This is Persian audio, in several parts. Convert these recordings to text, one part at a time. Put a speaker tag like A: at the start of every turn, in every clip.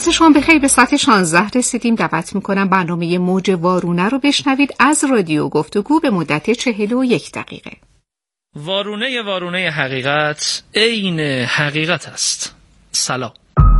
A: وقت شما بخیر. به ساعت 16 رسیدیم. دعوت میکنم برنامه موج وارونه رو بشنوید از رادیو گفتگو به مدت 41 دقیقه.
B: وارونه حقیقت عین حقیقت است. سلام.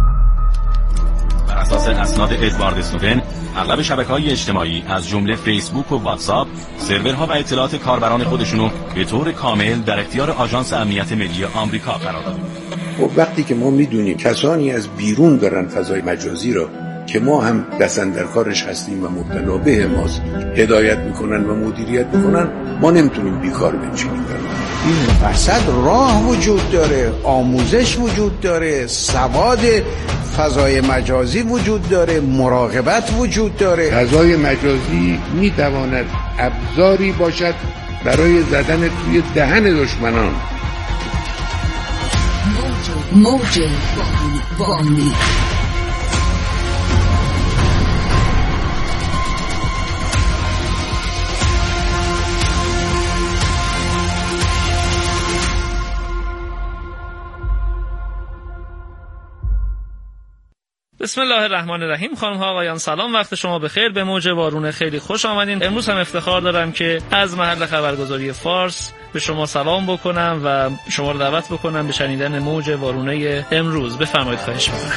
C: بر اساس اسناد ادوارد اسنودن، اغلب شبکه‌های اجتماعی از جمله فیسبوک و واتساپ سرورها و اطلاعات کاربران خودشونو به طور کامل در اختیار آژانس امنیت ملی آمریکا قرار دادن.
D: خب وقتی که ما میدونیم کسانی از بیرون دارن فضای مجازی رو که ما هم دستن در کارش هستیم و مبتلا به ماست هدایت میکنن و مدیریت میکنن، ما نمیتونیم بیکار بنشینیم.
E: این وسط راه وجود داره، آموزش وجود داره، سواد فضای مجازی وجود داره، مراقبت وجود داره.
D: فضای مجازی میتواند ابزاری باشد برای زدن توی دهن دشمنان.
F: موج وارونه.
B: بسم الله الرحمن الرحیم. خانم ها آقایان سلام، وقت شما بخیر. به موج وارونه خیلی خوش آمدین. امروز هم افتخار دارم که از محل خبرگزاری فارس به شما سلام بکنم و شما رو دعوت بکنم به شنیدن موج وارونه امروز. بفرمایید، خواهش می‌کنم.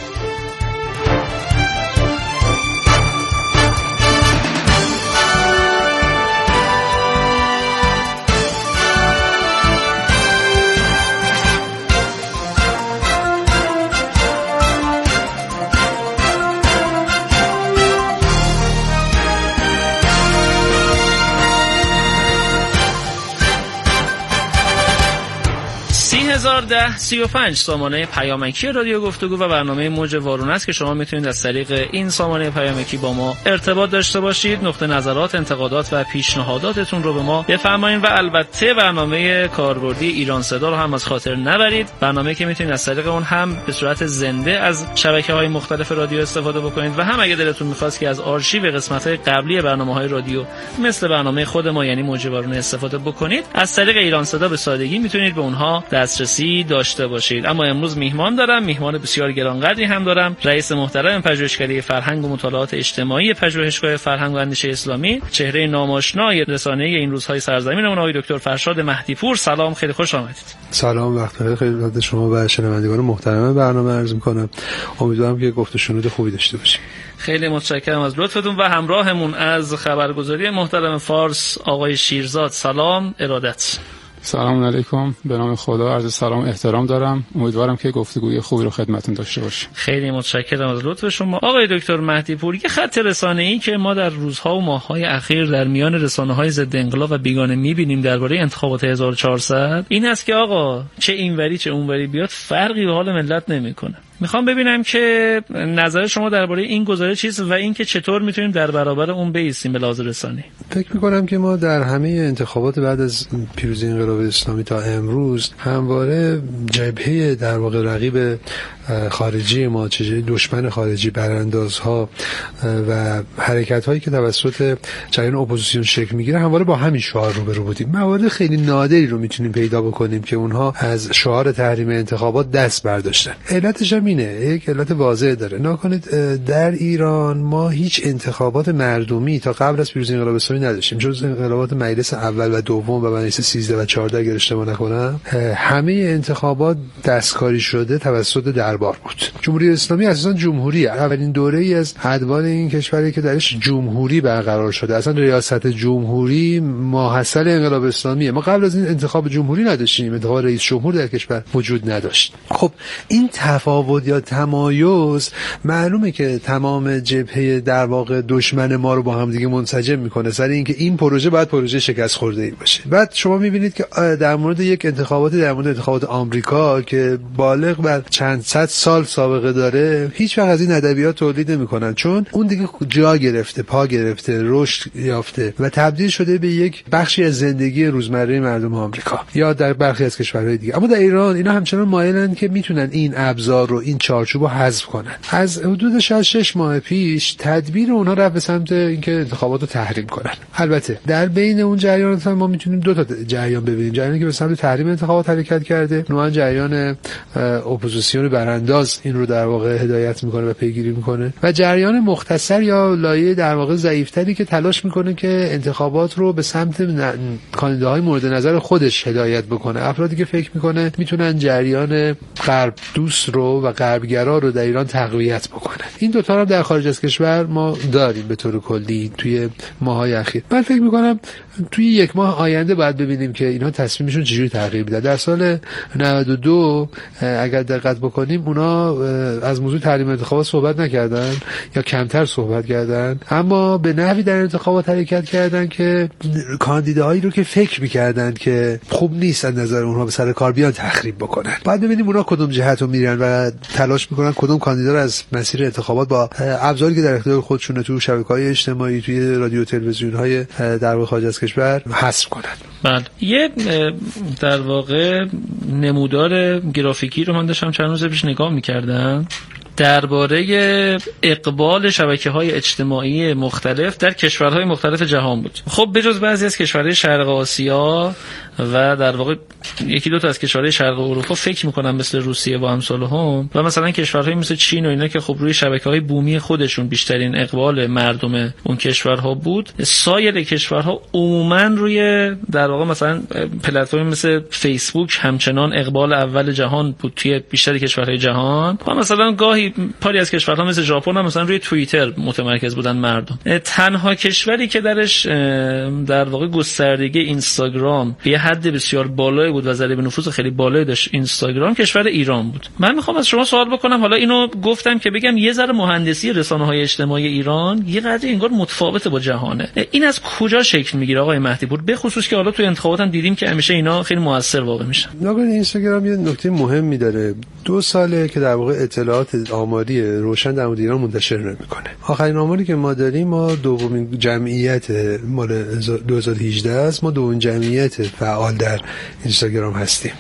B: 1035 سامانه پیامکی رادیو گفتگو و برنامه موج وارونه است که شما میتونید از طریق این سامانه پیامکی با ما ارتباط داشته باشید. نقطه نظرات، انتقادات و پیشنهاداتتون رو به ما بفرمایید و البته برنامه کاربردی ایران صدا رو هم از خاطر نبرید. برنامه‌ای که میتونید از طریق اون هم به صورت زنده از شبکه‌های مختلف رادیو استفاده بکنید و هم اگه دلتون می‌خواست که از آرشیو قسمت‌های قبلی برنامه‌های رادیو مثل برنامه خود ما یعنی موج وارونه استفاده بکنید، از طریق ایران صدا به سادگی میتونید به اونها دسترسی داشته باشید. اما امروز میهمان دارم، میهمان بسیار گرانقدری هم دارم. رئیس محترم پژوهشکده فرهنگ و مطالعات اجتماعی پژوهشگاه فرهنگ و اندیشه اسلامی، چهره ناماشنای رسانه این روزهای سرزمینمون، آقای دکتر فرشاد مهدی پور. سلام، خیلی خوش آمدید.
G: سلام، وقت بخیر خدمت شما و شنوندگان محترم برنامه عرض می‌کنم. امیدوارم که گفت و شنود خوبی داشته باشیم.
B: خیلی متشکرم از لطفتون و همراهمون از خبرگزاری محترم فارس آقای شیرزاد. سلام، ارادت.
H: سلام علیکم، به نام خدا عرض سلام احترام دارم. امیدوارم که گفتگوی خوبی رو خدمتتون داشته باشیم.
B: خیلی متشکرم از لطف شما. آقای دکتر مهدی پور، یه خط رسانه‌ای که ما در روزها و ماه‌های اخیر در میان رسانه‌های ضد انقلاب و بیگانه می‌بینیم درباره انتخابات 1400 این است که آقا چه اینوری چه اونوری بیاد فرقی به حال ملت نمی‌کنه. میخوام ببینم که نظر شما درباره این گزاره چیست و اینکه چطور میتونیم در برابر اون بایستیم به لحاظ رسانه‌ای.
G: فکر میکنم که ما در همه انتخابات بعد از پیروزی انقلاب اسلامی تا امروز همواره جبهه در واقع رقیب خارجی ما، چه دشمن خارجی، براندازها و حرکت‌هایی که توسط جریان اپوزیسیون شکل میگیره همواره با همین شعار روبرو بودیم. موارد خیلی نادری رو میتونیم پیدا بکنیم که اونها از شعار تحریم انتخابات دست برداشتن. علتش هم اینه، یک علت واضح داره. نکنید در ایران ما هیچ انتخابات مردمی تا قبل از پیروزی انقلاب اسلامی نداشتیم، جز انقلابات مجلس اول و دوم و مجلس 13 و 14 اگر اشتباه نکنم. همه انتخابات دستکاری شده توسط دربار بود. جمهوری اسلامی اساسا جمهوریه، اولین دوره‌ای از ادوار این کشوری که درش جمهوری برقرار شده. اصلا ریاست جمهوری ماحصل انقلاب اسلامیه. ما قبل از این انتخاب جمهوری نداشتیم، انتخاب رئیس جمهور در کشور وجود نداشت. خب این تفاوت یا تمایز معلومه که تمام جبهه در واقع دشمن ما رو با هم دیگه منسجم میکنه سر اینکه این پروژه باید پروژه شکست خورده‌ای باشه. بعد شما میبینید که در مورد یک انتخاباتی، در مورد انتخابات آمریکا که بالغ بر چند صد سال سابقه داره، هیچ وقت از این ادبیات تولید نمیکنن، چون اون دیگه جا گرفته، پا گرفته، رشد یافته و تبدیل شده به یک بخشی از زندگی روزمره مردم آمریکا یا در برخی از کشورهای دیگه. اما در ایران اینا همچنان مایلن که میتونن این ابزار رو، این چارچوب رو حذف کنن. از حدود 6 ماه پیش تدبیر اونها رفت به سمت اینکه انتخابات رو تحریم کنن. البته در بین اون جریانات ما میتونیم دو تا جریان ببینیم. جریانی که به سمت تحریم انتخابات حرکت کرده، نوعا جریان اپوزیسیون برانداز این رو در واقع هدایت میکنه و پیگیری میکنه، و جریان مختصر یا لایه در واقع ضعیف‌تری که تلاش میکنه که انتخابات رو به سمت کاندیداهای مورد نظر خودش هدایت بکنه. افرادی که فکر میکنه میتونن جریان غرب دوست رو و غربگرا رو در ایران تقویت بکنه. این دو تا رو در خارج از کشور ما داریم به طور کلی توی ماهای اخیر. من فکر میکنم توی یک ماه آینده باید ببینیم که اینها تصمیمشون چجوری تغییر میده. در سال 92 اگر دقت بکنیم اونا از موضوع تحریم انتخابات صحبت نکردن یا کمتر صحبت کردن، اما به نحوی در انتخابات حرکت کردن که کاندیداهایی رو که فکر میکردن که خوب نیست از نظر اونها به سر کار بیان تخریب بکنن. بعد ببینیم اونا کدوم جهت رو میرن و تلاش میکنن کدوم کاندیدا رو از مسیر انتخابات با ابزاری که در اختیار خودشونه تو شبکه‌های اجتماعی، توی رادیو و تلویزیون‌های در واقع خارج از کشور حذف کنن.
B: بله، یه در واقع نمودار گرافیکی رو من داشتم چند روز پیش نگاه می‌کردم درباره اقبال شبکه‌های اجتماعی مختلف در کشورهای مختلف جهان بود. خب بجز بعضی از کشورهای شرق آسیا و در واقع یکی دو تا از کشورهای شرق اروپا فکر می‌کنم مثل روسیه و امثالهم، و مثلا کشورهای مثل چین و اینا که خب روی شبکه‌های بومی خودشون بیشترین اقبال مردم اون کشورها بود، سایر کشورها عموماً روی در واقع مثلا پلتفرم مثل فیسبوک همچنان اقبال اول جهان بود توی بیشتر کشورهای جهان، و مثلا گاهی پاری از کشورها مثل ژاپن هم مثلا روی توییتر متمرکز بودن مردم. تنها کشوری که درش در واقع گستردگی اینستاگرام به حد بسیار بالایی بود و ضریب نفوذ خیلی بالایی داشت اینستاگرام، کشور ایران بود. من میخوام از شما سوال بکنم، حالا اینو گفتم که بگم یه ذره مهندسی رسانه‌های اجتماعی ایران یه قدری انگار متفاوته با جهانه. این از کجا شکل میگیره آقای مهدی پور؟ به خصوص که حالا تو انتخابات هم دیدیم که همیشه اینا خیلی موثر واقع میشن.
G: نگاه اینستاگرام یه نکته مهمی داره. 2 ساله که در واقع اطلاعات آماری روشن در مورد ایران منتشر نمیکنه. آخرین آماری که ما داریم، ما دومین جمعیت مال 2018 است، ما دومین جمعیت فعال در اینستاگرام هستیم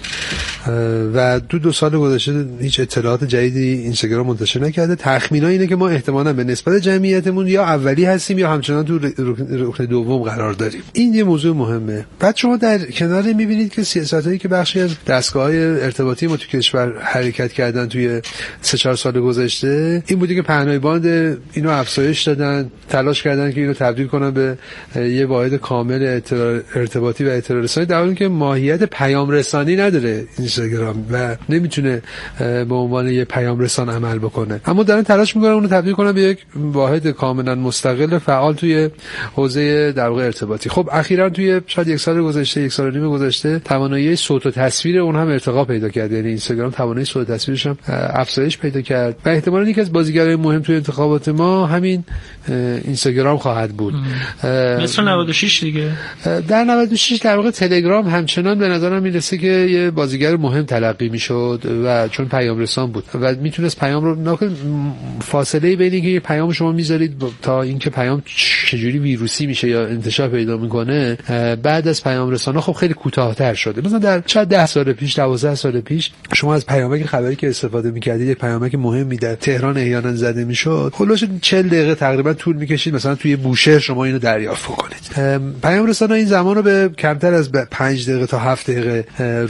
G: و 2 سال گذشته هیچ اطلاعات جدیدی اینستاگرام منتشر نکرده. تخمینا اینه که ما احتمالاً به نسبت جمعیتمون یا اولی هستیم یا همچنان تو رکن دوم قرار داریم. این یه موضوع مهمه. بعد شما در کنار میبینید که سیاستایی که بخشی از دستگاه‌های ارتباطی ما تو کشور حرکت کردن توی 3-4 سال گذشته این بوده که پهنای باند اینو افزایش دادن، تلاش کردن که اینو تبدیل کنن به یه واحد کامل ارتباطی و اطلاع رسانی، در حالی که ماهیت پیام رسانی نداره اینستاگرام و نمیتونه به عنوان یه پیام رسان عمل بکنه، اما دارن تلاش میکنن اونو تبدیل کنن به یک واحد کاملا مستقل فعال توی حوزه در واقع ارتباطی. خب اخیراً توی شاید 1 سال گذشته، 1 سال و نیم گذشته، توانایی صوت و تصویر اون هم ارتقا پیدا کرد. یعنی اینستاگرام توانایی صوت و تصویرش هم افزایش پیدا کرد و احتمالاً یکی از بازیگرای مهم توی انتخابات ما همین اینستاگرام خواهد بود.
B: مثل 96 دیگه.
G: در 96 در واقع تلگرام همچنان به نظرم میرسه که یه بازیگر مهم تلقی میشد و چون پیام رسان بود و میتونست پیام رو فاصله بین اینکه یه پیام شما میذارید تا اینکه پیام چجوری ویروسی میشه یا انتشار پیدا میکنه بعد از پیام رسانا خب خیلی کوتاه‌تر شده. مثلا در شاید 10 سال پیش، 12 سال پیش شما از پیامک خبری که استفاده میکردید، یک پیامک مهمی در تهران احیانا زده میشد، خلاص 40 دقیقه تقریبا طول میکشید مثلا توی بوشهر شما اینو دریافت کنید. پیام رسانا این زمان رو به کمتر از 5 دقیقه تا 7 دقیقه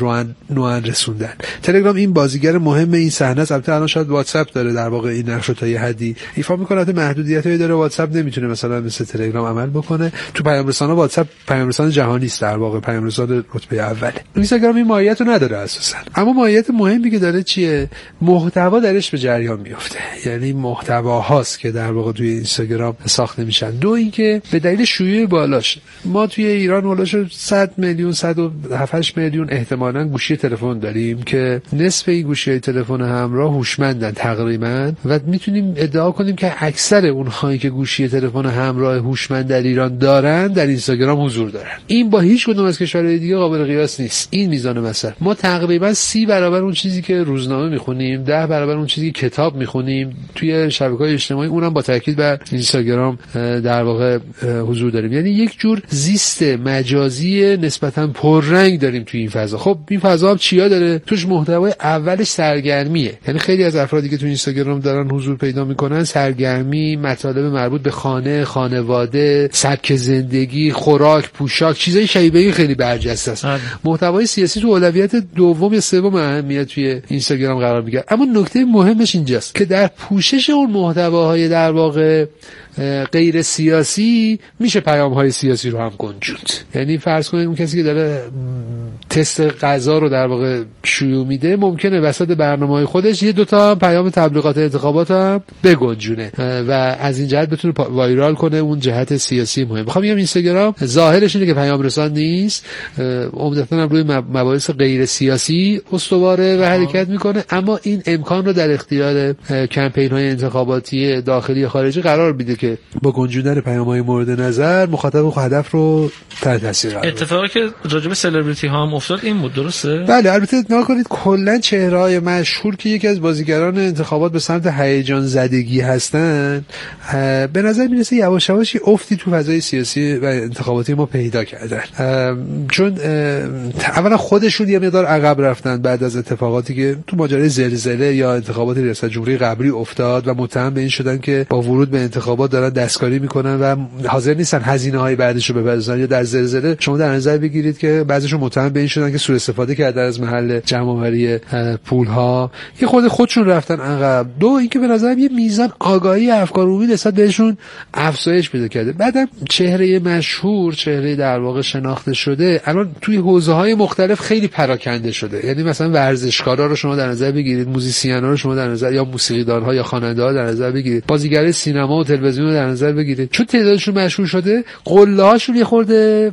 G: نوعاً رسوندن. تلگرام این بازیگر مهم این صحنه است. البته الان شاید واتساپ داره در واقع این نقش رو تا یه حدی ایفا میکنه، البته محدودیتایی داره. واتساپ نمیتونه مثلا مثل تلگرام عمل بکنه. تو پیام رسانا واتساپ پیام رسان جهانی است، در واقع پیام رسان رتبه اوله. اینستاگرام این ماهیت رو نداره اساسا، اما ماهیت مهمی که داره چیه؟ محتوا درش به جریان میفته. یعنی محتواهاست که در واقع توی اینستاگرام ساخته میشن. دو اینکه به دلیل شیوع بالاش ما توی ایران بالاش 100 میلیون 107 میلیون احتمالاً گوشی تلفن داریم که نصف این گوشی‌های تلفن همراه هوشمندن تقریبا و میتونیم ادعا کنیم که اکثر اونهایی که گوشی تلفن همراه هوشمند در ایران دارن در اینستاگرام حضور دارن. این با هیچ کدوم از کشورهای دیگه قابل قیاس نیست. این میزان مثلا ما تقریبا 30 برابر اون چیزی که روزنامه میخونیم، 10 برابر اون چیزی که کتاب میخونیم، توی شبکه‌های اجتماعی اونم با تاکید بر اینستاگرام در واقع حضور داریم. یعنی یک جور زیست مجازی نسبتاً پررنگ داریم توی این فضا. خب این فضا هم چیا داره؟ توش محتوای اولش سرگرمیه. یعنی خیلی از افرادی که تو اینستاگرام دارن حضور پیدا میکنن سرگرمی، مطالب مربوط به خانه، خانواده، سبک زندگی، خوراک، پوشاک، چیزای شیوه‌ای خیلی برجسته است. محتوای سیاسی تو اولویت دوم یا سوم اهمیت توی اینستاگرام قرار میگیره. اما نکته مهمش اینجاست که در پوشش اون محتواهای در واقع غیر سیاسی میشه پیام‌های سیاسی رو هم گنجوند. یعنی فرض کنید اون کسی که داره تست غذا رو در واقع شیوع میده ممکنه وسط برنامه‌های خودش یه دوتا پیام تبلیغات انتخابات هم بگنجونه و از این جهت بتونه وایرال کنه اون جهت سیاسی مهم. میخوام بگم اینستاگرام ظاهرش اینه که پیام رسان نیست، عمدتاً هم روی مباحث غیر سیاسی استواره و حرکت میکنه، اما این امکان رو در اختیار کمپین‌های انتخاباتی داخلی و خارجی قرار میده که با گنجوندن پیام‌های مورد نظر مخاطب و هدف رو تحت تاثیر قرار بده.
B: اتفاقی که راجع به سلبریتی ها هم افتاد این بود، درسته؟
G: بله، البته نگاه کنید کلا چهره‌های مشهور که یکی از بازیگران انتخابات به سمت هیجان زدگی هستن، به نظر میرسه یواش یواش افتی تو فضای سیاسی و انتخاباتی ما پیدا کردن، چون اولا خودشون یه مقدار عقب رفتن بعد از اتفاقاتی که تو ماجرای زلزله یا انتخابات ریاست جمهوری قبلی افتاد و متهم به این شدن که با ورود به انتخابات دارن دستکاری میکنن و حاضر نیستن هزینه‌های بعدش رو بپردازن. یا در زلزله شما در نظر بگیرید که بعضیشون متهم به این شدن که سوء استفاده کردن از محل جمع‌آوری پول‌ها، یه خودشون رفتن عقب. دو اینکه به نظرم یه میزان آگاهی افکار عمومی نسبت بهشون افزایش پیدا کرده. بعدم چهره مشهور، چهره در واقع شناخته شده الان توی حوزه‌های مختلف خیلی پراکنده شده. یعنی مثلا ورزشکارا رو شما در نظر بگیرید، موزیسین‌ها رو شما در نظر، یا موسیقیدان‌ها یا خواننده‌ها در نظر بگیرید، بازیگرای سینما و تلویزیون رو در نظر بگیرید، چون تعدادشون مشهور شده قله‌هاشون یه خورده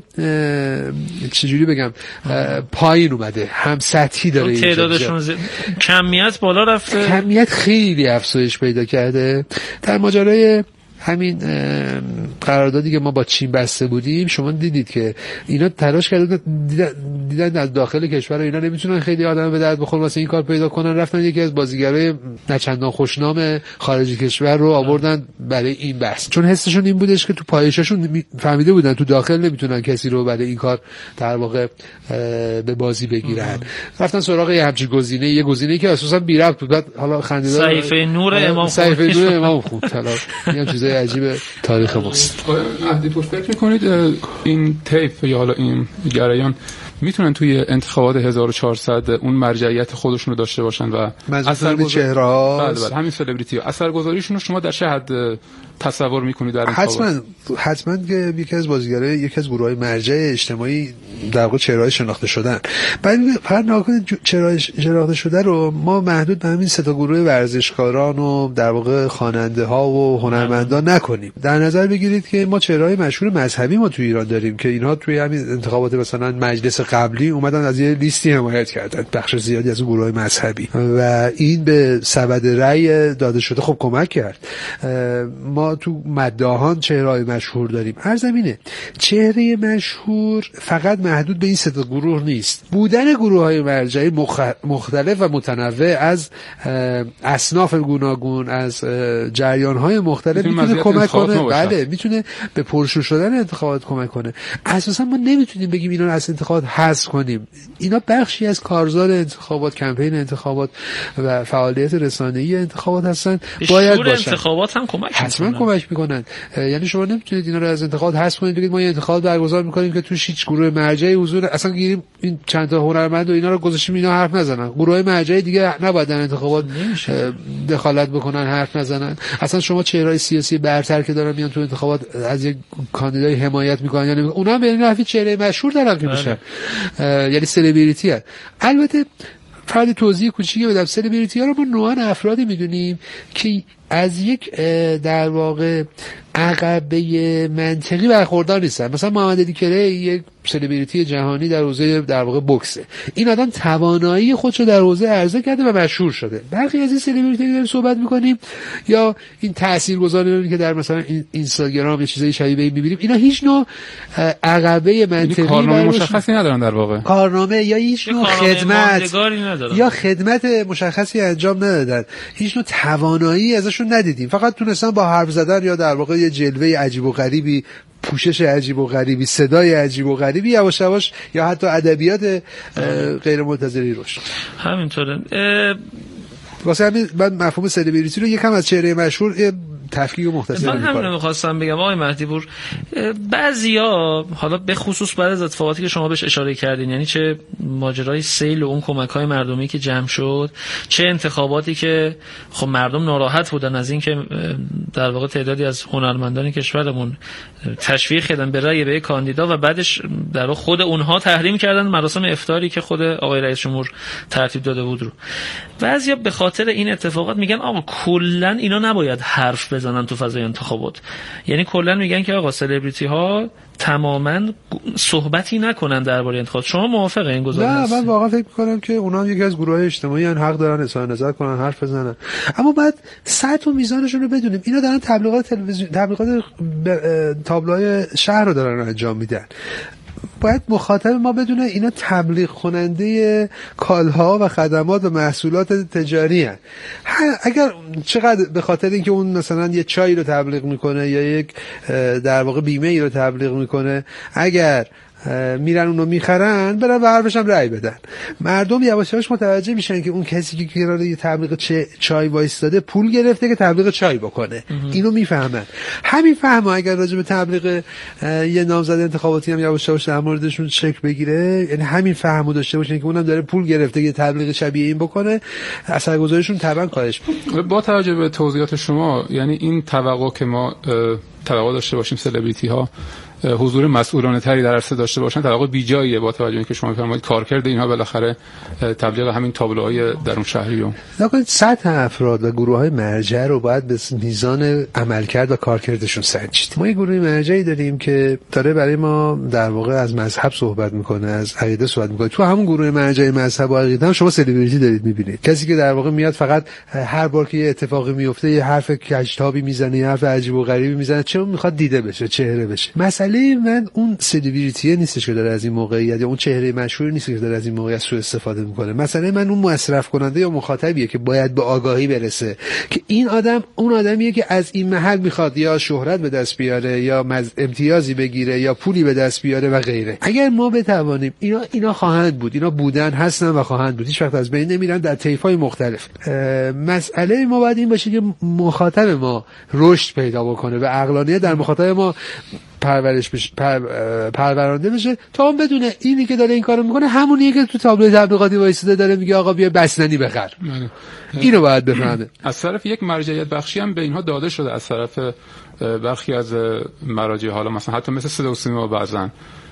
G: چجوری بگم پایین اومده، هم سطحی داره،
B: تعدادشون کمیت بالا رفته،
G: کمیت خیلی افزایش پیدا کرده. در ماجرای همین قراردادی که ما با چین بسته بودیم شما دیدید که اینا تلاش کردن، دیدن از داخل کشور اینا نمیتونن خیلی آدم به درد بخورن واسه این کار پیدا کنن، رفتن یکی از بازیگرای نچندان خوشنام خارجی کشور رو آوردن برای این بحث، چون حسشون این بودش که تو پایششون فهمیده بودن تو داخل نمیتونن کسی رو برای این کار در واقع به بازی بگیرن. رفتن سراغ یه همچین گزینه، یه گزینه‌ای که اساسا بی ربط بود. بعد حالا خندیدار
B: صحیفه نور امام
G: خوند حالا این چیزای عجیب تاریخ ماست.
H: مهدی پور فکر می‌کنید این طیف یا حالا این جریان میتونن توی انتخابات 1400 اون مرجعیت خودشون رو داشته باشن و
G: اثرگذاری چهره‌ها؟
H: بله همین سلبریتی ها اثرگذاریشون رو شما در چه حد تصور میکنید در انتخابات؟
G: حتما که یکی از بازیگرای یکی از گروه‌های مرجع اجتماعی در واقع چهره‌های شناخته شدن. بعد فقط نگاه کنید چهره‌های شناخته شده رو ما محدود به همین سه تا گروه ورزشکاران و در واقع خواننده‌ها و هنرمندان نکنیم. در نظر بگیرید که ما چهره‌های مشهور مذهبی ما تو ایران داریم که اینها توی همین انتخابات مثلا مجلس قبلی اومدن از یه لیستی حمایت کردن، بخش زیادی از گروه‌های مذهبی، و این به سبد رأی داده شده خب کمک کرد. ما تو مداحان چهره‌های مشهور داریم. هر زمینه چهره مشهور فقط محدود به این سه تا گروه نیست. بودن گروه‌های مرجعی مختلف و متنوع از اصناف گوناگون، از جریان‌های مختلف میتونه کمک کنه. بله، میتونه به پرشور شدن انتخابات کمک کنه. اساسا ما نمیتونیم بگیم اینا از انتخابات حذف کنیم. اینا بخشی از کارزار انتخابات، کمپین انتخابات و فعالیت رسانه‌ای انتخابات هستن. باید باشن.
B: انتخابات هم
G: حتما کمک میکنن. یعنی شما نمیتونید اینا رو از انتخابات حذف کنید بگید ما یه انتخابات برگزار میکنیم که توش هیچ گروه مرجعی حضور، اصلا گیریم این چند تا هنرمند و اینا رو گذاشتیم اینا حرف نزنن. گروه مرجعی دیگه نباید در انتخابات دخالت بکنن، حرف نزنن. اصلا شما چهره‌های سیاسی برتر که دارن میان تو انتخابات از یک کاندیدای حمایت میکنن، یعنی اونا هم به این نحوی چهره مشهور دارن که میشن، یعنی سلبریتی هست. البته فقط توضیح کوچیکی بدم، سلبریتی ها رو ما نوعاً افرادی میدونیم که از یک در واقع عقبه منطقی برخوردار نیستن. مثلا محمد علی کره یک سلبریتی جهانی در حوزه در واقع بوکسه، این آدم توانایی خودشو در حوزه عرضه کرده و مشهور شده. برخی از این سلبریتی که داریم صحبت میکنیم یا این تاثیرگذارانی که در مثلا اینستاگرام یا چیزای شبیه این میبینیم، اینا هیچ نوع عقبه منطقی
H: کارنامه مشخصی ندارن، در واقع
G: کارنامه یا هیچ نوع خدمت یا خدمت مشخصی انجام ندادن، هیچ نوع توانایی ازشون ندیدیم، فقط تونستن با حرف زدن یا در واقع یه جلوه عجیب و غریبی، پوشش عجیب و غریبی، صدای عجیب و غریبی یواش یواش یا حتی ادبیات غیر منتظری رشد.
B: همینطوره.
G: واسه همین من مفهوم سلبریتی رو یکم از چهره مشهور تفکیک و مختصر
B: من همین می‌خواستم بگم آقای مهدی پور، بعضیا حالا به خصوص بعد از اتفاقاتی که شما بهش اشاره کردین، یعنی چه ماجرای سیل و اون کمک‌های مردمی که جمع شد، چه انتخاباتی که خب مردم ناراحت بودن از این که در واقع تعدادی از هنرمندان کشورمون تشویق کردن به رأی به کاندیدا و بعدش در واقع خود اونها تحریم کردن مراسم افطاری که خود آقای رئیس جمهور ترتیب داده بود رو. بعضیا به خاطر این اتفاقات میگن آقا کلا اینا نباید حرف بزنن تو فضای انتخابات، یعنی کلا میگن که آقا سلبریتی ها تماما صحبتی نکنن درباره انتخابات. شما موافقه این گزاره هستید؟
G: نه، من واقعا فکر می‌کنم که اونا هم یکی از گروه‌های اجتماعی ان، حق دارن اظهار نظر کنن، حرف بزنن، اما بعد سطح و میزانشون رو بدونیم. اینا دارن تبلیغات تلویزیون، تبلیغات تابلوهای شهر رو دارن انجام میدن. باید مخاطب ما بدونه اینا تبلیغ کننده کالها و خدمات و محصولات تجاری هستند. اگر چقدر به خاطر اینکه اون مثلا یه چای رو تبلیغ میکنه یا یک در واقع بیمه ای رو تبلیغ میکنه، اگر میرن اونو میخرن، برن به حرفش هم رأی بدن. مردم یواش یواش متوجه میشن که اون کسی که کنار یه تبلیغ چای وایستاده پول گرفته که تبلیغ چای بکنه. اینو میفهمن. همین فهمو اگر راجع به تبلیغ یه نامزد انتخاباتی هم یواش یواش در موردشون شکل بگیره، یعنی همین فهمو داشته باشن که اونم داره پول گرفته که تبلیغ شبیه این بکنه، اثرگذاریشون طبعا کاهش می‌کنه.
H: با توجه به توضیحات شما، یعنی این توقع که ما توقع داشته باشیم سلبریتی ها حضور مسئولانه تری در عرصه داشته باشن، توقع بیجاییه با توجه به اینکه شما می‌فرمایید کارکرد اینها بالاخره تبلیغ همین تابلوهای درون شهری رو
G: نکنید. سطح افراد و گروه‌های مرجع رو باید به میزان عملکرد و کارکردشون سنجید. ما یه گروه مرجعی داریم که داره برای ما در واقع از مذهب صحبت میکنه، از عقیده صحبت میکنه. تو همون گروه مرجع مذهب و عقیده هم شما سلبریتی دارید میبینید، کسی که در واقع میاد فقط هر بار که یه اتفاقی میفته یه حرف کجتابی میزنه، یه حرف عجیب و غریبی میزنه، چون میخواد دیده بشه، چهره بشه. مسئله من اون سلبریتی نیستش که داره از این موقعیت یا اون چهره مشهور نیست که داره از این موقعیت سوء استفاده میکنه. مثلا من اون مصرف کننده یا مخاطبیه که باید به آگاهی برسه که این آدم اون آدمیه که از این محل میخواد یا شهرت به دست بیاره یا امتیازی بگیره یا پولی به دست بیاره و غیره. اگر ما بتوانیم اینا خواهند بود، اینا بودن، هستن و خواهند بود، هیچ وقت از بین نمیرن در طیف‌های مختلف. مسئله ما باید این باشه که مخاطب ما رشد پیدا بکنه و عقلانیت در مخاطب ما پرورش بشه، پرورانده بشه، تا اون بدونه اینی که داره این کارو میکنه همونیه که تو تابلو تبلیغاتی وایساده داره میگه آقا بیا بسنی بخر. اینو باید بفهمه.
H: از طرف یک مرجعیت بخشی هم به اینها داده شده از طرف برخی از مراجع، حالا مثلا حتی مثل صدا و سیما بعضن.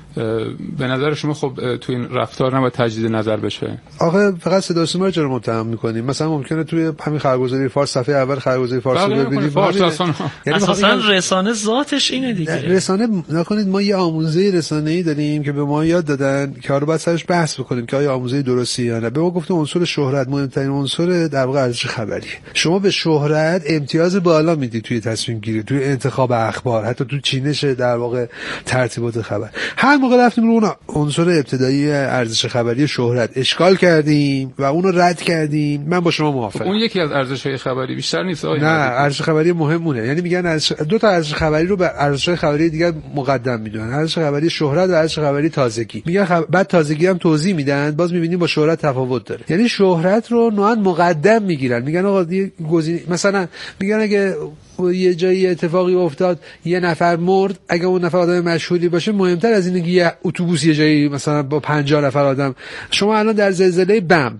H: به نظر شما خب تو این رفتار نباید تجدید نظر بشه؟
G: آخه فقط صدا و سیما رو چرا متهم می‌کنیم؟ مثلا ممکنه توی همین خبرگزاری فارس صفحه اول خبرگزاری فارس رو ببینید،
B: یعنی اساسا رسانه ذاتش اینه دیگه.
G: رسانه نکنید، ما یه آموزه رسانه‌ای داریم که به ما یاد دادن که حالا باید سرش بحث بکنیم که آیا آموزه درستی یا نه. به ما گفتن عنصر شهرت مهمترین عنصر در واقع ارزش خبریه. شما به شهرت امتیاز بالا میدی توی تصمیم گیری، توی انتخاب اخبار، حتی تو چینش در واقع ترتیبات خبر. هر موقع رفتیم رو اون عنصر ابتدایی ارزش خبری شهرت اشکال کردیم و اون رو رد کردیم، من با شما موافقم.
H: اون یکی از ارزش‌های خبری بیشتر نیست؟
G: نه، ارزش خبری مهمونه. یعنی میگن دو تا ارزش خبری رو به ارزش خبری دیگه مقدم میدونن، ارزش خبری شهرت و ارزش خبری تازگی. میگن بعد تازگی هم توضیح میدن، باز میبینیم با شهرت تفاوت داره. یعنی شهرت رو نوعاً مقدم میگیرن، میگن آقا گزینه، مثلا میگن اگه یه جایی اتفاقی افتاد یه نفر مرد، اگه اون نفر آدم مشهوری باشه مهمتر از اینه که یه اتوبوس یه جایی مثلا با 50 نفر آدم. شما الان در زلزله بم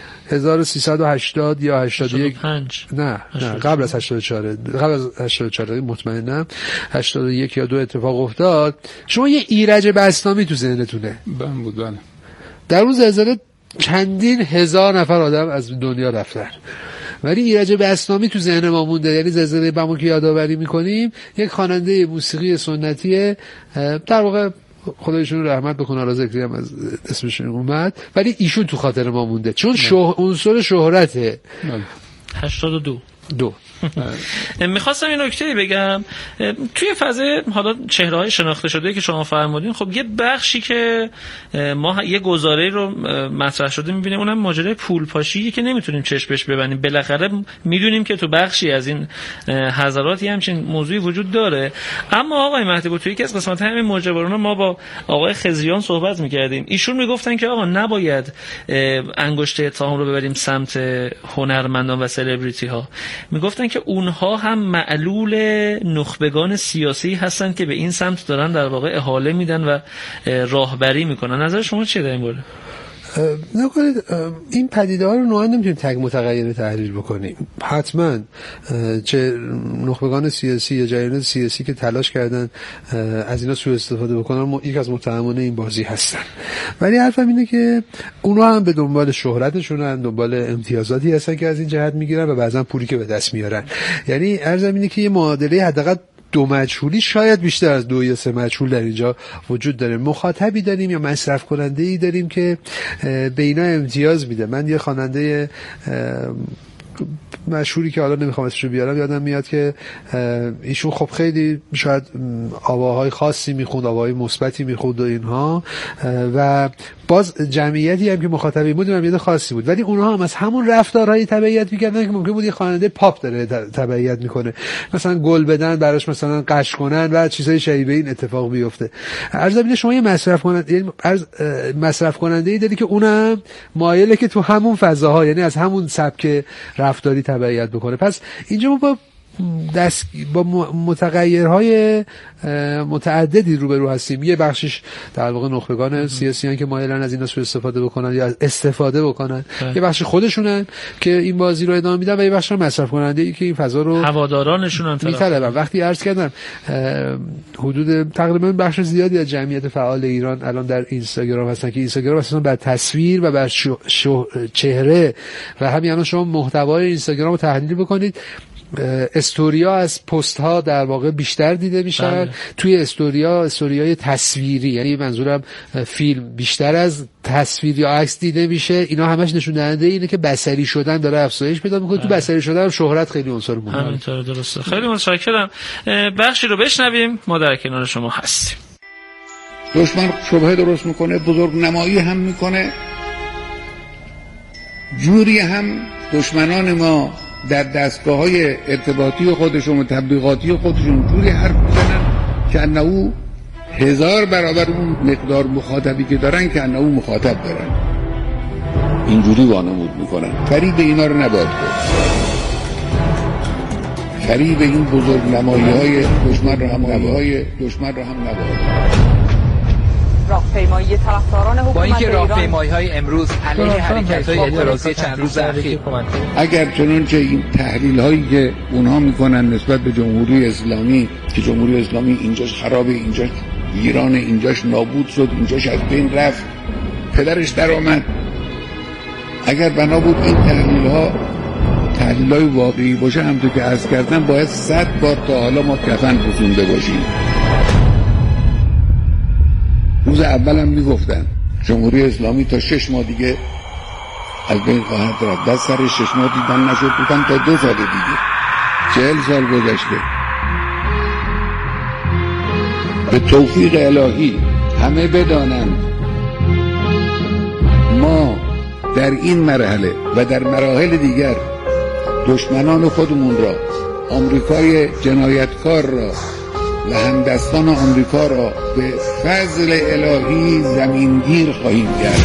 G: 1380 یا 81 نه قبل از 84 مطمئنم 81 یا 2 اتفاق افتاد، شما یه ایرج بسطامی تو ذهنتونه؟
H: بم بود. بله.
G: در اون زلزله چندین هزار نفر آدم از دنیا رفتن ولی ایرج بسطامی تو ذهن ما مونده. یعنی زلزله بمو که یادآوری میکنیم، یک خواننده موسیقی سنتی در واقع خدایشون رحمت بکنه، حالا ذکری هم از اسمشون اومد، ولی ایشون تو خاطر ما مونده چون عنصر شهرته.
B: 82
G: دو.
B: میخواستم این نکته بگم توی فضای حالا چهره‌های شناخته شده که شما فرمودین، خب یه بخشی که ما یه گزاره‌ای رو مطرح شده می‌بینیم، اونم ماجرای پول پاشی که نمیتونیم چشمش ببندیم. بالاخره میدونیم که تو بخشی از این حضرات همچین موضوعی وجود داره. اما آقای مهدی توی یکی از قسمت‌های همین موج وارونا ما با آقای خضریان صحبت می‌کردیم، ایشون میگفتن که آقا نباید انگشت اتهام رو ببریم سمت هنرمندان و سلبریتی‌ها. میگفتن که اونها هم معلول نخبگان سیاسی هستن که به این سمت دارن در واقع احاله میدن و راهبری میکنن. نظر شما چیه در این باره؟
G: نکنید این پدیده ها رو نوعا نمیتونیم تگ متغیر تحلیل بکنیم. حتما چه نخبگان سیاسی یا جریانات سیاسی که تلاش کردن از اینا سوء استفاده بکنن یک از متهمان این بازی هستن، ولی حرفم اینه که اونا هم به دنبال شهرتشونن، دنبال امتیازاتی هستن که از این جهت میگیرن و بعضا پولی که به دست میارن. یعنی عرضم اینه که یه معادله حداقل دو مجهولی، شاید بیشتر از 2 یا 3 مجهول در اینجا وجود داره. مخاطبی داریم یا مصرف کننده‌ای داریم که به اینا امتیاز میده. من یه خواننده مشهوری که حالا نمیخوام اسمش رو بیارم یادم میاد که ایشون خب خیلی شاید آواهای خاصی میخوند، آواهای مثبتی میخوند و اینها، و باز جمعیتی هم که مخاطبی بود جمعیت خاصی بود، ولی اونها هم از همون رفتارهایی تبعیت میکردن که ممکن بود یه خواننده پاپ داره تبعیت میکنه، مثلا گل بدن براش، مثلا قش کنن و چیزای شبیه این اتفاق بیفته. عرض ببینید شما یه مصرف کننده ای داری که اونم مایله که تو همون فضاها، یعنی از همون سبک رفتاری تبعیت بکنه. پس اینجا ما با متغیرهای متعددی روبرو هستیم. یه بخشش در واقع نخبگان سیاسیان که مایلن از اینا سوء استفاده بکنن یا استفاده بکنن، یه بخش خودشونن که این بازی رو ادامه میدن و یه بخش مصرف کننده ای که این فضا رو
B: هوادارانشون
G: میطلبن. وقتی عرض کردم حدود تقریبا بخش زیادی از جمعیت فعال ایران الان در اینستاگرام هستن که اینستاگرام اساسا بر تصویر و بر چهره و همین الان شما محتوای اینستاگرام رو تحلیل بکنید، استوریا از پست ها در واقع بیشتر دیده میشن. توی استوریای تصویری، یعنی منظورم فیلم، بیشتر از تصویر یا عکس دیده میشه. اینا همش نشون دهنده اینه که بصری شدن داره افزایش پیدا میکنه. تو بصری شدن هم شهرت خیلی عنصر مهمه.
B: همینطوره، درسته. خیلی متشکرم. بخشی رو بشنویم، ما در کنار شما هستیم.
D: دشمن شبهه درست میکنه، بزرگ نمایی هم میکنه، جوری هم دشمنان ما در دستگاه‌های ارتباطی خودشون و تبلیغاتی خودشون جوری حرف میزنن که انه 1000 برابر اون مقدار مخاطبی که دارن که انه مخاطب دارن، اینجوری وانمود میکنن. فریب اینا رو نباید کرد، فریب این بزرگ نمایی‌های دشمن رو هم نباید.
I: راهپیمایی طرفداران حکومت
J: با اینکه راهپیمایی‌های امروز علیه حرکت‌های اعتراضی چند روز اخیر،
D: اگر چنانچه این تحلیل‌هایی که اونها میکنن نسبت به جمهوری اسلامی که جمهوری اسلامی اینجاش خرابه، اینجاش ویرانه، اینجاش نابود شد، اینجاش از بین رفت، پدرش در آمد، اگر بنا بود این تحلیل‌های واقعی باشه، همونطور که عرض کردم باید 100 بار تا حالا ما کفن پوشونده باشیم. روز اول هم میگفتن جمهوری اسلامی تا 6 ماه دیگه از بین خواهد رفت. دست سر 6 ماه دیدن نشد، بودن تا 2 سال دیگه، 40 سال گذشته. به توفیق الهی همه بدانند ما در این مرحله و در مراحل دیگر دشمنان خودمون را، آمریکای جنایتکار را و همدستان آمریکا را به فضل الهی زمینگیر خواهیم کرد.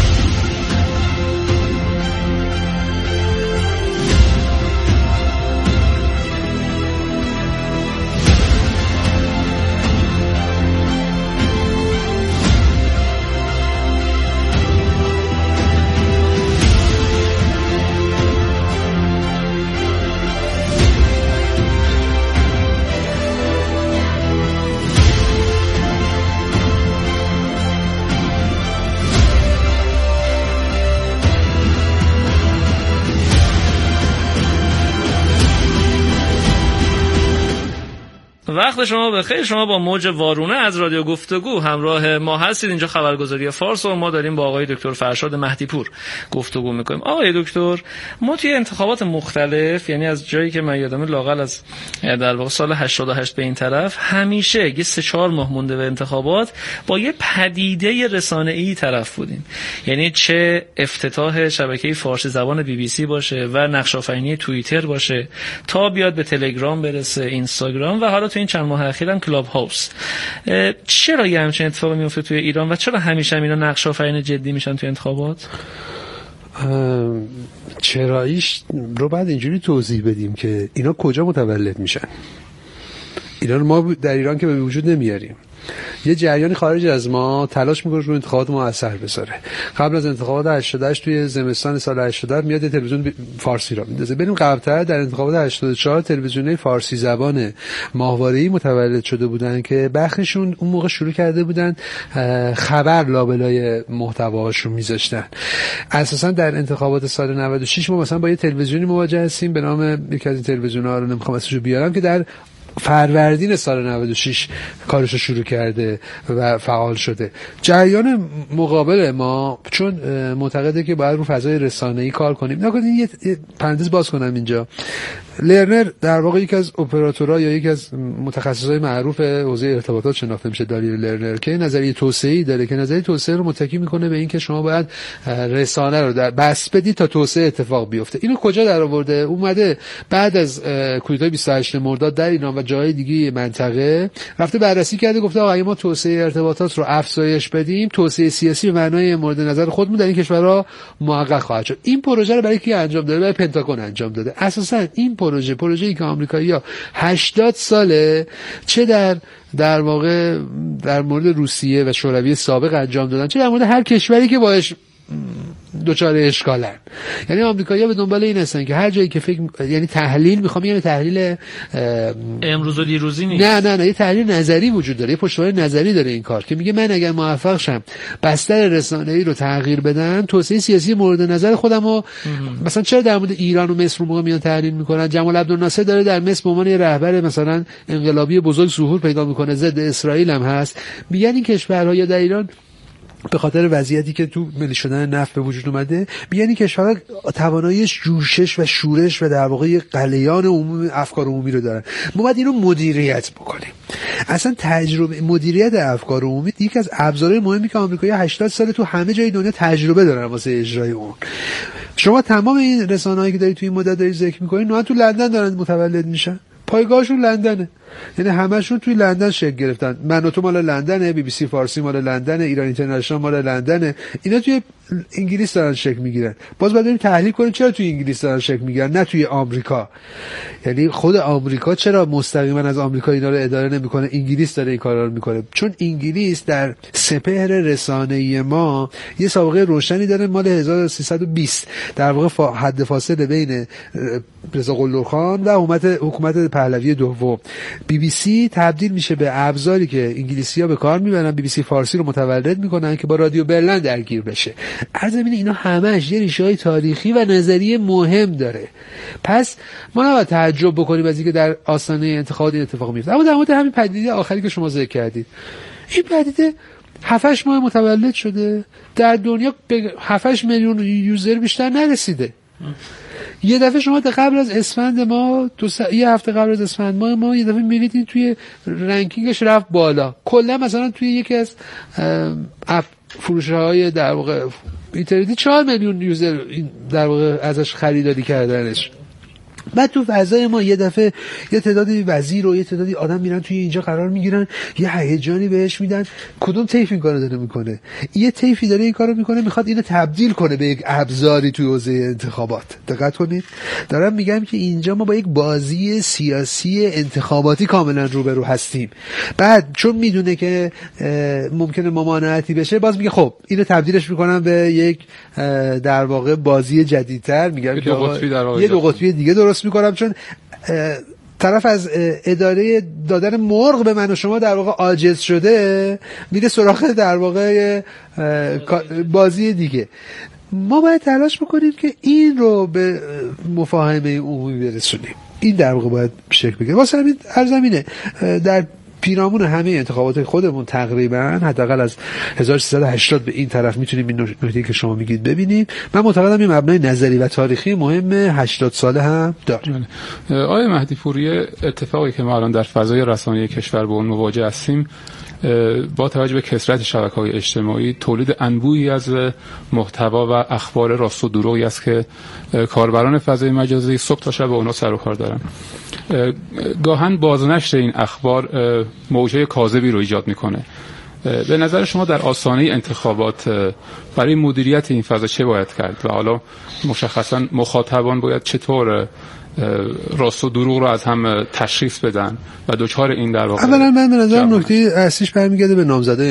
B: وقت شما بخیر. شما با موج وارونه از رادیو گفتگو همراه ما هستید. اینجا خبرگزاری فارس و ما داریم با آقای دکتر فرشاد مهدی پور گفتگو میکنیم. آقای دکتر، ما توی انتخابات مختلف، یعنی از جایی که من یادمه لااقل از در واقع سال 88 به این طرف، همیشه یه 3-4 ماه مونده به انتخابات با یه پدیده رسانه‌ای طرف بودیم. یعنی چه افتتاح شبکه فارسی زبان BBC باشه و نقش آفرینی توییتر باشه تا بیاد به تلگرام برسه، اینستاگرام و حالا تو این چند ماه اخیر هم کلاب هاوس. چرا یه همچین اتفاقی میفته توی ایران و چرا همیشه اینا نقش آفرین جدی میشن توی انتخابات؟
G: چراییش رو بعد اینجوری توضیح بدیم که اینا کجا متولد میشن. اینا رو ما در ایران که به وجود نمیاریم. یه جریانی خارج از ما تلاش میکنه رو انتخابات ما اثر بذاره. قبل از انتخابات 88 توی زمستان سال 88 میاد تلویزیون فارسی را میندازه. بریم قبل‌تر در انتخابات 84 تلویزیون‌های فارسی زبان ماهواره‌ای متولد شده بودن که بخششون اون موقع شروع کرده بودن خبر لابلای محتواشون میذاشتن. اساسا در انتخابات سال 96 ما مثلا با یه تلویزیونی مواجه هستیم به نام یکی از این تلویزیون‌ها رو نمیخوام اسمشو بیارم که در فروردین سال 96 کارشو شروع کرده و فعال شده. جریان مقابل ما چون معتقده که باید رو فضای رسانه‌ای کار کنیم. نکنید یه پرانتز باز کنم اینجا. لرنر در واقع یکی از اپراتورها یا یکی از متخصصای معروف حوزه ارتباطات شناخته میشه، داریل لرنر، که نظریه توسعه‌ای داره که نظریه توسعه رو متکی میکنه به این که شما باید رسانه رو در بس بدید تا توسعه اتفاق بیفته. اینو کجا در آورده؟ اومده بعد از کودتای 28 مرداد در ایران و جای دیگه منطقه رفته بررسی کرده، گفته آقا ما توسعه ارتباطات رو افزایش بدیم، توسعه سیاسی به معنای مورد نظر خودمون در این کشورها محقق خواهد شد. این پروژه رو برای کی انجام داده؟ برای پنتاگون انجام داده. اساسا این پروژه‌ای که آمریکایی‌ها 80 ساله چه در واقع در مورد روسیه و شوروی سابق انجام دادن، چه در مورد هر کشوری که باش دوچار اشکالن. یعنی آمریکایی‌ها به دنبال این هستن که هر جایی که یعنی تحلیل میخوام، یعنی تحلیل
B: امروز و دیروزی نیست،
G: نه یه تحلیل نظری وجود داره، یه پشتوانه نظری داره این کار که میگه من اگر موفق شم بستر رسانه‌ای رو تغییر بدم، توسعه سیاسی مورد نظر خودمو مثلا چرا در مورد ایران و مصر موقع میان تحلیل میکنن. جمال عبدالناصر داره در مصر به عنوان رهبر مثلا انقلابی بزرگ ظهور پیدا میکنه، ضد اسرائیل هم هست. میگن این کشورها یا در ایران به خاطر وضعیتی که تو ملی شدن نفت به وجود اومده، یعنی کشورها توانایی جوشش و شورش و در واقع غلیان عمومی افکار عمومی رو دارن. ما باید اینو مدیریت بکنیم. اصلا تجربه مدیریت افکار عمومی یکی از ابزارهای مهمی که آمریکایی‌ها 80 سال تو همه جای دنیا تجربه دارن واسه اجرای اون. شما تمام این رسانه‌هایی که دارید تو این مدت دارید ذکر می‌کنید، اونا تو لندن دارن متولد میشن. پایگاهشون لندنه، یعنی همشون توی لندن شکل گرفتن. من و تو مال لندنه، BBC فارسی مال لندنه، ایران اینترنشنال مال لندنه. اینا توی انگلیس دارن شکل میگیرن. باز باید بریم تحلیل کنیم چرا توی انگلیس دارن شکل میگیرن نه توی آمریکا. یعنی خود آمریکا چرا مستقیما از آمریکا اینا رو اداره نمیکنه، انگلیس داره این کارا رو میکنه؟ چون انگلیس در سپهر رسانه‌ای ما یه سابقه روشنی داره مال 1320 در واقع حد فاصله بین رضا قلدرخان و حکومت پهلوی دوم. BBC تبدیل میشه به ابزاری که انگلیسی‌ها به کار میبرن، BBC فارسی رو متولد میکنن که با رادیو برلن درگیر بشه. عرض می‌بینی اینا همش یه ریشه‌های تاریخی و نظری مهم داره. پس ما نباید تعجب بکنیم از اینکه در آستانه انتخابات این اتفاق میفته. اما در مورد همین پدیده آخری که شما ذکر کردید، این پدیده 7-8 ماه متولد شده، در دنیا به 7-8 میلیون یوزر بیشتر نرسیده. یه دفعه شما قبل از اسفند ما یه هفته قبل از اسفند ما یه دفعه می‌بینید توی رنکینگش رفت بالا. کلا مثلا توی یکی از فروش‌های در واقع اینترنتی 4 میلیون یوزر در واقع ازش خریداری کردنش. بعد تو فضای ما یه دفعه یه تعدادی وزیر و یه تعدادی آدم میرن توی اینجا قرار میگیرن، یه هیجانی بهش میدن. کدوم طیف این کارو داره میکنه؟ یه طیفی داره این کارو میکنه میخواد اینو تبدیل کنه به یک ابزاری توی حوزه انتخابات. دقت کنید، دارم میگم که اینجا ما با یک بازی سیاسی انتخاباتی کاملا روبرو هستیم. بعد چون میدونه که ممکنه ممانعتی بشه، باز میگه خب اینو تبدیلش میکنم به یک در واقع بازی جدیدتر، میگم که یه دو قطبی دیگه درست میکنم، چون طرف از اداره دادن مرغ به من و شما در واقع عاجز شده، میره سراغ در واقع بازی دیگه. ما باید تلاش بکنیم که این رو به مفاهمه عمومی برسونیم. این در واقع باید شکل بگیره. واسه همین ارزمینه در پیرامون همه انتخابات خودمون تقریبا حداقل از 1380 به این طرف میتونیم این نکته که شما میگید ببینیم. من معتقدم این مبنای نظری و تاریخی مهم 80 ساله هم داره.
H: آقای مهدی پوری، اتفاقی که ما الان در فضای رسانه‌ای کشور با اون مواجه هستیم با توجه به کثرت شبکه‌های اجتماعی تولید انبوهی از محتوا و اخبار راست و دروغی است که کاربران فضای مجازی صبح تا شب با اونا سر و کار دارن. گاهن بازنشر این اخبار موجه کاذبی رو ایجاد میکنه. به نظر شما در آستانه انتخابات برای مدیریت این فضا چه باید کرد و حالا مشخصا مخاطبان باید چطور راست و دروغ رو از هم تشخیص بدن و دچار این در واقع؟
G: اولا من به نظرم نکته اصلیش برمیگرده به نامزدای